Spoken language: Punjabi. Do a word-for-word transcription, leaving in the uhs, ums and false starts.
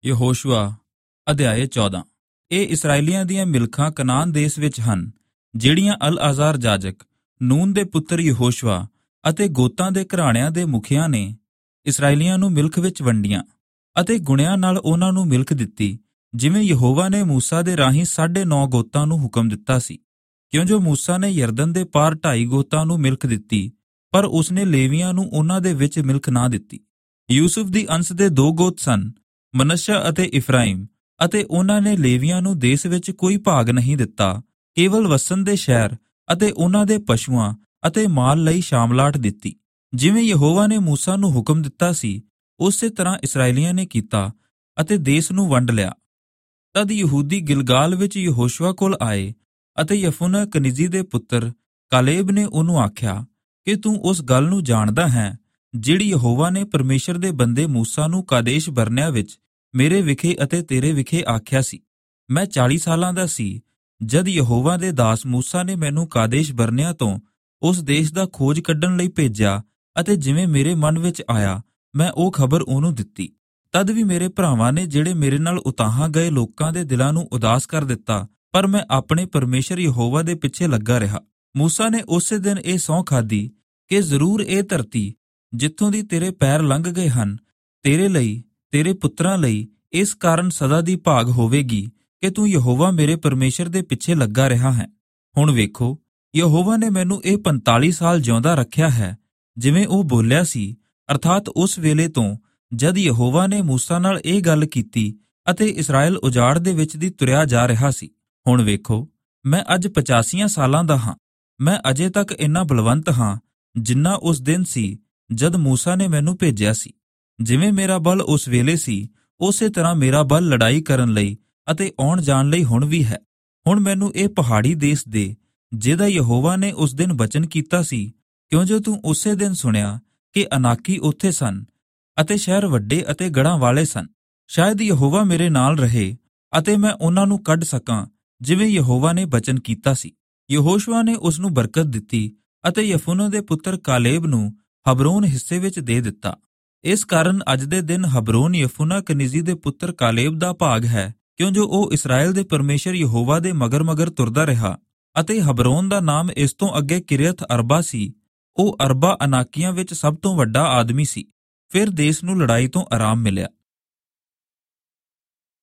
ਯਹੋਸ਼ੂਆ ਅਧਿਆਇ ਚੌਦਾਂ। ਇਹ ਇਸਰਾਏਲੀਆਂ ਦੀਆਂ ਮਿਲਖਾਂ ਕਨਾਨ ਦੇਸ਼ ਵਿੱਚ ਹਨ, ਜਿਹੜੀਆਂ ਅਲ-ਆਜ਼ਾਰ ਜਾਜਕ, ਨੂਨ ਦੇ ਪੁੱਤਰ ਯਹੋਸ਼ੂਆ ਅਤੇ ਗੋਤਾਂ ਦੇ ਘਰਾਣਿਆਂ ਦੇ ਮੁਖੀਆਂ ਨੇ ਇਸਰਾਏਲੀਆਂ ਨੂੰ ਮਿਲਖ ਵਿੱਚ ਵੰਡੀਆਂ ਅਤੇ ਗੁਣਿਆਂ ਨਾਲ ਉਹਨਾਂ ਨੂੰ ਮਿਲਖ ਦਿੱਤੀ, ਜਿਵੇਂ ਯਹੋਵਾ ਨੇ ਮੂਸਾ ਦੇ ਰਾਹੀਂ ਸਾਢੇ ਨੌ ਗੋਤਾਂ ਨੂੰ ਹੁਕਮ ਦਿੱਤਾ ਸੀ। ਕਿਉਂ ਜੋ ਮੂਸਾ ਨੇ ਯਰਦਨ ਦੇ ਪਾਰ ਢਾਈ ਗੋਤਾਂ ਨੂੰ ਮਿਲਖ ਦਿੱਤੀ, ਪਰ ਉਸਨੇ ਲੇਵੀਆਂ ਨੂੰ ਉਹਨਾਂ ਦੇ ਵਿੱਚ ਮਿਲਖ ਨਾ ਦਿੱਤੀ। ਯੂਸੁਫ ਦੀ ਅੰਸ਼ ਦੇ ਦੋ ਗੋਤ ਸਨ, ਮਨੱਸ਼ਾ ਅਤੇ ਇਫਰਾਈਮ, ਅਤੇ ਉਹਨਾਂ ਨੇ ਲੇਵੀਆਂ ਨੂੰ ਦੇਸ਼ ਵਿੱਚ ਕੋਈ ਭਾਗ ਨਹੀਂ ਦਿੱਤਾ, ਕੇਵਲ ਵਸਣ ਦੇ ਸ਼ਹਿਰ ਅਤੇ ਉਹਨਾਂ ਦੇ ਪਸ਼ੂਆਂ ਅਤੇ ਮਾਲ ਲਈ ਸ਼ਾਮਲਾਟ ਦਿੱਤੀ। ਜਿਵੇਂ ਯਹੋਵਾ ਨੇ ਮੂਸਾ ਨੂੰ ਹੁਕਮ ਦਿੱਤਾ ਸੀ, ਉਸੇ ਤਰ੍ਹਾਂ ਇਸਰਾਏਲੀਆਂ ਨੇ ਕੀਤਾ ਅਤੇ ਦੇਸ਼ ਨੂੰ ਵੰਡ ਲਿਆ। ਤਦ ਯਹੂਦੀ ਗਿਲਗਾਲ ਵਿੱਚ ਯਹੋਸ਼ੂਆ ਕੋਲ ਆਏ ਅਤੇ ਯਫੁਨ੍ਹੇ ਕਨਿਜ਼ੀ ਦੇ ਪੁੱਤਰ ਕਾਲੇਬ ਨੇ ਉਹਨੂੰ ਆਖਿਆ ਕਿ ਤੂੰ ਉਸ ਗੱਲ ਨੂੰ ਜਾਣਦਾ ਹੈ ਜਿਹੜੀ ਯਹੋਵਾ ਨੇ ਪਰਮੇਸ਼ਰ ਦੇ ਬੰਦੇ ਮੂਸਾ ਨੂੰ ਕਾਦੇਸ਼ ਬਰਨਿਆ ਵਿੱਚ ਮੇਰੇ ਵਿਖੇ ਅਤੇ ਤੇਰੇ ਵਿਖੇ ਆਖਿਆ ਸੀ। ਮੈਂ ਚਾਲੀ ਸਾਲਾਂ ਦਾ ਸੀ ਜਦ ਯਹੋਵਾ ਦੇ ਦਾਸ ਮੂਸਾ ਨੇ ਮੈਨੂੰ ਕਾਦੇਸ਼ ਬਰਨਿਆ ਤੋਂ ਉਸ ਦੇਸ਼ ਦਾ ਖੋਜ ਕੱਢਣ ਲਈ ਭੇਜਿਆ, ਅਤੇ ਜਿਵੇਂ ਮੇਰੇ ਮਨ ਵਿੱਚ ਆਇਆ ਮੈਂ ਉਹ ਖਬਰ ਉਹਨੂੰ ਦਿੱਤੀ। ਤਦ ਵੀ ਮੇਰੇ ਭਰਾਵਾਂ ਨੇ ਜਿਹੜੇ ਮੇਰੇ ਨਾਲ ਉਤਾਹਾਂ ਗਏ ਲੋਕਾਂ ਦੇ ਦਿਲਾਂ ਨੂੰ ਉਦਾਸ ਕਰ ਦਿੱਤਾ, ਪਰ ਮੈਂ ਆਪਣੇ ਪਰਮੇਸ਼ਰ ਯਹੋਵਾ ਦੇ ਪਿੱਛੇ ਲੱਗਾ ਰਿਹਾ। ਮੂਸਾ ਨੇ ਉਸੇ ਦਿਨ ਇਹ ਸਹੁੰ ਖਾਧੀ ਕਿ ਜ਼ਰੂਰ ਇਹ ਧਰਤੀ ਜਿੱਥੋਂ ਦੀ ਤੇਰੇ ਪੈਰ ਲੰਘ ਗਏ ਹਨ, ਤੇਰੇ ਲਈ, ਤੇਰੇ ਪੁੱਤਰਾਂ ਲਈ ਇਸ ਕਾਰਨ ਸਦਾ ਦੀ ਭਾਗ ਹੋਵੇਗੀ ਕਿ ਤੂੰ ਯਹੋਵਾ ਮੇਰੇ ਪਰਮੇਸ਼ਰ ਦੇ ਪਿੱਛੇ ਲੱਗਾ ਰਿਹਾ ਹੈ। ਹੁਣ ਵੇਖੋ, ਯਹੋਵਾ ਨੇ ਮੈਨੂੰ ਇਹ ਪੰਤਾਲੀ ਸਾਲ ਜਿਉਂਦਾ ਰੱਖਿਆ ਹੈ, ਜਿਵੇਂ ਉਹ ਬੋਲਿਆ ਸੀ, ਅਰਥਾਤ ਉਸ ਵੇਲੇ ਤੋਂ ਜਦ ਯਹੋਵਾ ਨੇ ਮੂਸਾ ਨਾਲ ਇਹ ਗੱਲ ਕੀਤੀ ਅਤੇ ਇਸਰਾਏਲ ਉਜਾੜ ਦੇ ਵਿੱਚ ਦੀ ਤੁਰਿਆ ਜਾ ਰਿਹਾ ਸੀ। ਹੁਣ ਵੇਖੋ, ਮੈਂ ਅੱਜ ਪਚਾਸੀਆਂ ਸਾਲਾਂ ਦਾ ਹਾਂ। ਮੈਂ ਅਜੇ ਤੱਕ ਇੰਨਾ ਬਲਵੰਤ ਹਾਂ ਜਿੰਨਾ ਉਸ ਦਿਨ ਸੀ ਜਦ ਮੂਸਾ ਨੇ ਮੈਨੂੰ ਭੇਜਿਆ ਸੀ। ਜਿਵੇਂ ਮੇਰਾ ਬਲ ਉਸ ਵੇਲੇ ਸੀ, ਉਸੇ ਤਰ੍ਹਾਂ ਮੇਰਾ ਬਲ ਲੜਾਈ ਕਰਨ ਲਈ ਅਤੇ ਆਉਣ ਜਾਣ ਲਈ ਹੁਣ ਵੀ ਹੈ। ਹੁਣ ਮੈਨੂੰ ਇਹ ਪਹਾੜੀ ਦੇਸ਼ ਦੇ, ਜਿਹਦਾ ਯਹੋਵਾ ਨੇ ਉਸ ਦਿਨ ਬਚਨ ਕੀਤਾ ਸੀ, ਕਿਉਂ ਜੋ ਤੂੰ ਉਸੇ ਦਿਨ ਸੁਣਿਆ ਕਿ ਅਨਾਕੀ ਉੱਥੇ ਸਨ ਅਤੇ ਸ਼ਹਿਰ ਵੱਡੇ ਅਤੇ ਗੜ੍ਹਾਂ ਵਾਲੇ ਸਨ। ਸ਼ਾਇਦ ਯਹੋਵਾ ਮੇਰੇ ਨਾਲ ਰਹੇ ਅਤੇ ਮੈਂ ਉਹਨਾਂ ਨੂੰ ਕੱਢ ਸਕਾਂ, ਜਿਵੇਂ ਯਹੋਵਾ ਨੇ ਬਚਨ ਕੀਤਾ ਸੀ। ਯਹੋਸ਼ੂਆ ਨੇ ਉਸ ਨੂੰ ਬਰਕਤ ਦਿੱਤੀ ਅਤੇ ਯਫੁਨ੍ਹੇ ਦੇ ਪੁੱਤਰ ਕਾਲੇਬ ਨੂੰ ਹਬਰੋਨ ਹਿੱਸੇ ਵਿੱਚ ਦੇ ਦਿੱਤਾ। ਇਸ ਕਾਰਨ ਅੱਜ ਦੇ ਦਿਨ ਹਬਰੋਨ ਯਫੁਨ੍ਹੇ ਕਨਿਜ਼ੀ ਦੇ ਪੁੱਤਰ ਕਾਲੇਬ ਦਾ ਭਾਗ ਹੈ, ਕਿਉਂ ਜੋ ਉਹ ਇਸਰਾਏਲ ਦੇ ਪਰਮੇਸ਼ਰ ਯਹੋਵਾ ਦੇ ਮਗਰ ਮਗਰ ਤੁਰਦਾ ਰਿਹਾ। ਅਤੇ ਹਬਰੋਨ ਦਾ ਨਾਮ ਇਸ ਤੋਂ ਅੱਗੇ ਕਿਰਿਅਥ ਅਰਬਾ ਸੀ। ਉਹ ਅਰਬਾ ਅਨਾਕੀਆਂ ਵਿੱਚ ਸਭ ਤੋਂ ਵੱਡਾ ਆਦਮੀ ਸੀ। ਫਿਰ ਦੇਸ਼ ਨੂੰ ਲੜਾਈ ਤੋਂ ਆਰਾਮ ਮਿਲਿਆ।